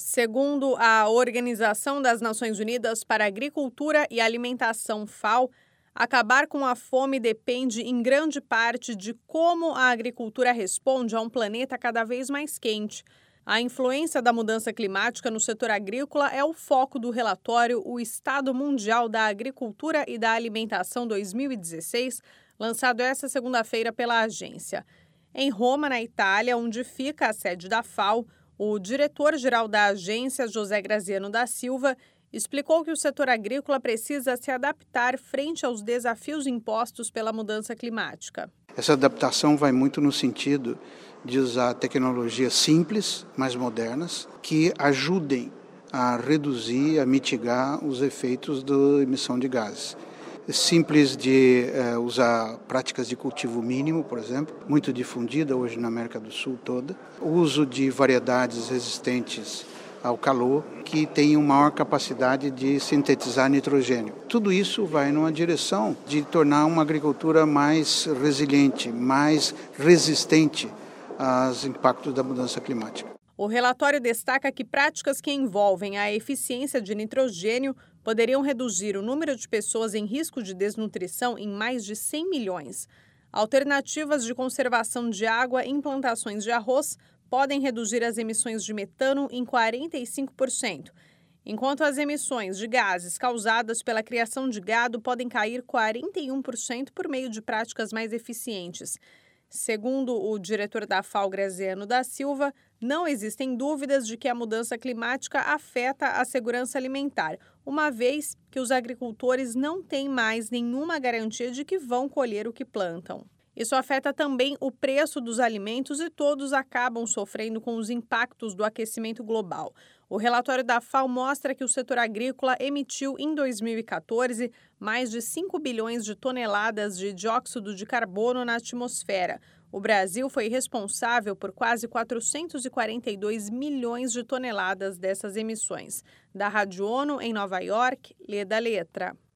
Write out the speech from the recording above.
Segundo a Organização das Nações Unidas para a Agricultura e Alimentação, FAO, acabar com a fome depende em grande parte de como a agricultura responde a um planeta cada vez mais quente. A influência da mudança climática no setor agrícola é o foco do relatório O Estado Mundial da Agricultura e da Alimentação 2016, lançado esta segunda-feira pela agência. Em Roma, na Itália, onde fica a sede da FAO, o diretor-geral da agência, José Graziano da Silva, explicou que o setor agrícola precisa se adaptar frente aos desafios impostos pela mudança climática. Essa adaptação vai muito no sentido de usar tecnologias simples, mais modernas, que ajudem a reduzir, a mitigar os efeitos da emissão de gases. Simples de usar práticas de cultivo mínimo, por exemplo, muito difundida hoje na América do Sul toda. O uso de variedades resistentes ao calor, que tenham maior capacidade de sintetizar nitrogênio. Tudo isso vai numa direção de tornar uma agricultura mais resiliente, mais resistente aos impactos da mudança climática. O relatório destaca que práticas que envolvem a eficiência de nitrogênio poderiam reduzir o número de pessoas em risco de desnutrição em mais de 100 milhões. Alternativas de conservação de água em plantações de arroz podem reduzir as emissões de metano em 45%, enquanto as emissões de gases causadas pela criação de gado podem cair 41% por meio de práticas mais eficientes. Segundo o diretor da FAO, Graziano da Silva, não existem dúvidas de que a mudança climática afeta a segurança alimentar, uma vez que os agricultores não têm mais nenhuma garantia de que vão colher o que plantam. Isso afeta também o preço dos alimentos e todos acabam sofrendo com os impactos do aquecimento global. O relatório da FAO mostra que o setor agrícola emitiu em 2014 mais de 5 bilhões de toneladas de dióxido de carbono na atmosfera. O Brasil foi responsável por quase 442 milhões de toneladas dessas emissões. Da Rádio ONU, em Nova York, Leda Letra.